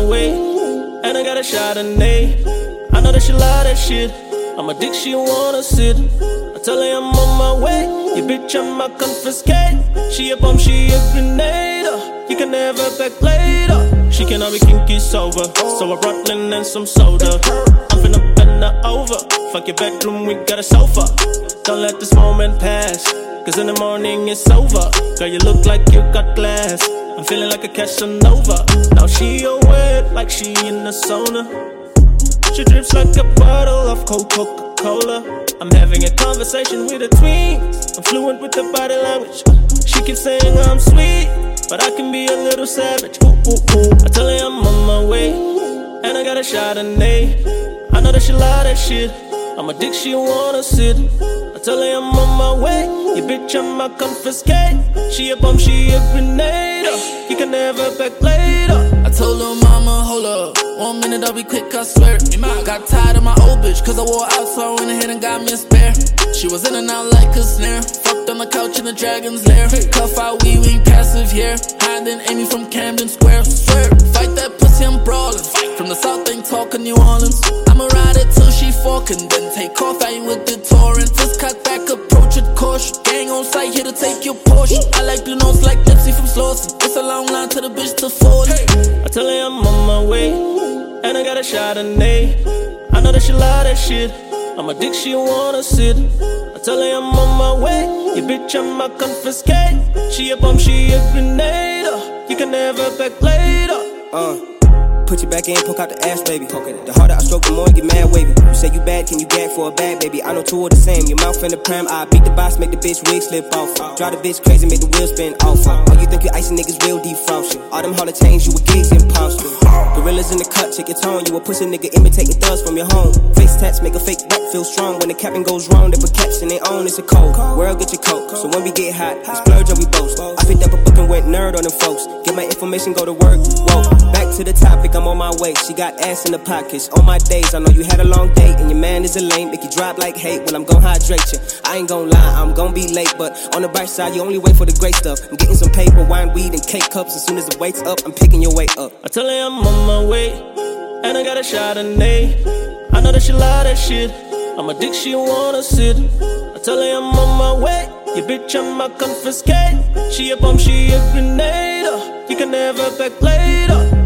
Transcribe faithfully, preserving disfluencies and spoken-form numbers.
way, and I got a Chardonnay. I know that she love that shit. I'm a dick, she wanna sit. I tell her I'm on my way. You bitch, I'm my confiscate. She a bum, she a grenade. You can never back later. She cannot be kinky sober, so I brought Lynn and some soda. I'm finna bend her over. Fuck your bedroom, we got a sofa. Don't let this moment pass, cause in the morning it's over. Girl, you look like you got glass. I'm feeling like a Casanova. Now she aware like she in the sauna. She drips like a bottle of cold Coca-Cola. I'm having a conversation with the twins. I'm fluent with the body language. She keeps saying I'm sweet, but I can be a little savage. Ooh, ooh, ooh. I tell her I'm on my way, and I got a Chardonnay. I know that she love that shit. I'm a dick, she wanna sit. I tell her I'm on my way. You bitch, I'm my confiscate. She a bum, she a grenade. You can never back later. I told her mama, hold up, one minute I'll be quick, I swear. Got tired of my old bitch, cause I wore out, so I went ahead and got me a spare. She was in and out like a snare. Fucked on the couch in the dragon's lair. Cuff out, we ain't passive here. Hiding Amy from Camden Square. Swear, fight that pussy, I'm brawling. From the south, ain't talking New Orleans. I'ma ride it till she forkin', then take off, I ain't with the torrent. Just cut back, approach with caution. Gang on sight, here to take your portion. I like blue notes like Nipsey from Slauson. It's a long line to the bitch to forty. I tell her I'm on my way, and I got a Chardonnay. I know that she love that shit. I'm a dick, she wanna sit. I tell her I'm on my way. You bitch, I'm my confiscate. She a bum, she a grenade. You can never back later. Uh Put your back in, poke out the ass, baby. The harder I stroke, the more you get mad, wavy. You say you bad, can you gag for a bad, baby? I know two are the same. Your mouth in the pram, I beat the boss, make the bitch wig slip off. Drive the bitch crazy, make the wheels spin off. Oh, you think you icy niggas real defrost you? All them holler chains, you a gigs imposter. Gorillas in the cut, check your tone. You a pussy nigga imitating thugs from your home. Face tats make a fake rap feel strong. When the capping goes wrong, they put caps in their own. It's a cold world, get your coat. So when we get hot, we splurge or we boast. I picked up a book and went nerd on them folks. Get my information, go to work. Whoa, back to the topic, I'm on my way. She got ass in the pockets. On my days, I know you had a long date and your man is a lame. Make you drop like hate. Well, I'm gon' hydrate you. I ain't gon' lie, I'm gon' be late, but on the bright side, you only wait for the great stuff. I'm getting some paper, wine, weed, and cake cups. As soon as the weight's up, I'm picking your weight up. I tell her I'm on my way, and I got a Chardonnay. I know that she love that shit. I'm a dick, she wanna sit. I tell her I'm on my way. You bitch, I'm my confiscate. She a bum, she a grenade. You can never back later.